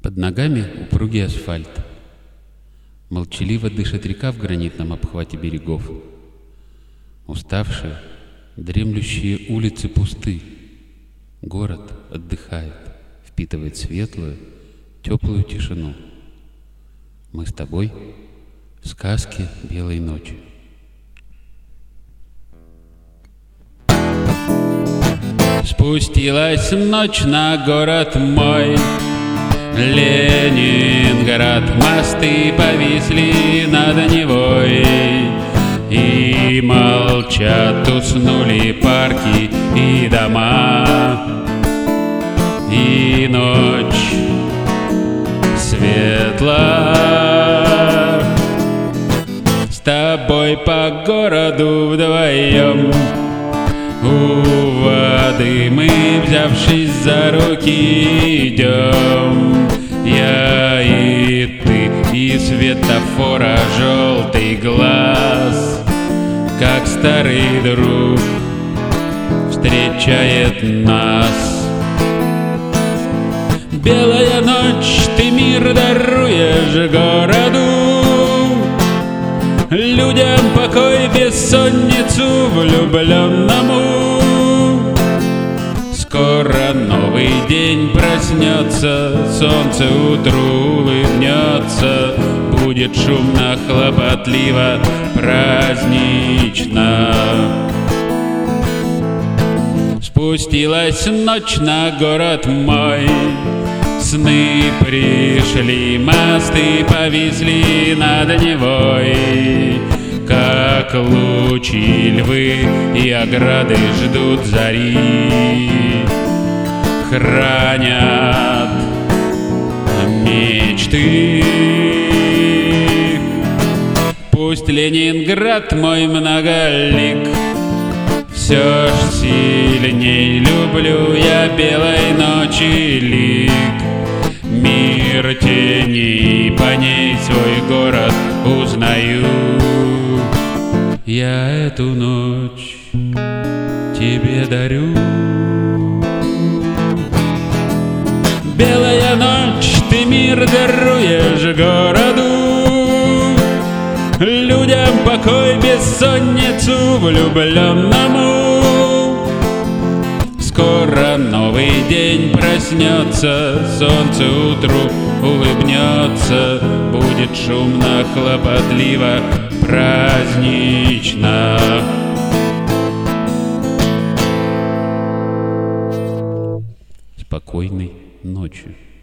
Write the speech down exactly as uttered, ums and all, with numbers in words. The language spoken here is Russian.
Под ногами упругий асфальт. Молчаливо дышит река в гранитном обхвате берегов. Уставшие, дремлющие улицы пусты. Город отдыхает, впитывает светлую, теплую тишину. Мы с тобой в сказке белой ночи. Спустилась ночь на город мой, Ленинград, мосты повисли над Невой, и молчат, уснули парки и дома, и ночь светла. С тобой по городу вдвоем, у воды мы, взявшись за руки, идем. Я и ты, и светофора желтый глаз, как старый друг, встречает нас. Белая ночь, ты мир даруешь городу, людям покой, бессонницу влюбленному. Скоро новый день проснется, солнце утру улыбнется, будет шумно, хлопотливо, празднично. Спустилась ночь на город мой, сны пришли, мосты повисли над Невой, как лучи львы и ограды ждут зари, хранят мечты. Пусть Ленинград мой многолик, все ж сильней люблю я белой ночи лик. Мир теней, по ней свой город узнаю. Я эту ночь тебе дарю. Белая ночь, ты мир даруешь городу, людям покой, бессонницу влюбленному. Скоро новый день проснется, солнце утру улыбнется, будет шумно, хлопотливо, празднично. Спокойной ночи.